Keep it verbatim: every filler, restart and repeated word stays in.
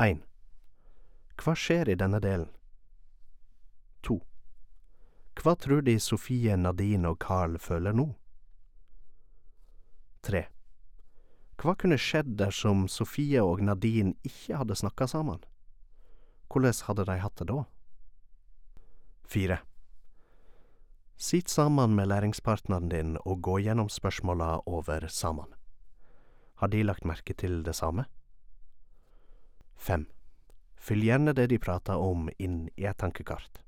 en. Hva skjer i denne delen? to. Hva tror de Sofie, Nadine og Carl føler nå? tre. Hva kunne skjedd dersom Sofie og Nadine ikke hadde snakket sammen? Hvordan hadde de hatt det da? fire. Sitt sammen med læringspartneren din og gå gjennom spørsmåla over sammen. Har de lagt merke til det samme? fem. Fyll gjerne det de prater om inn i et tankekart.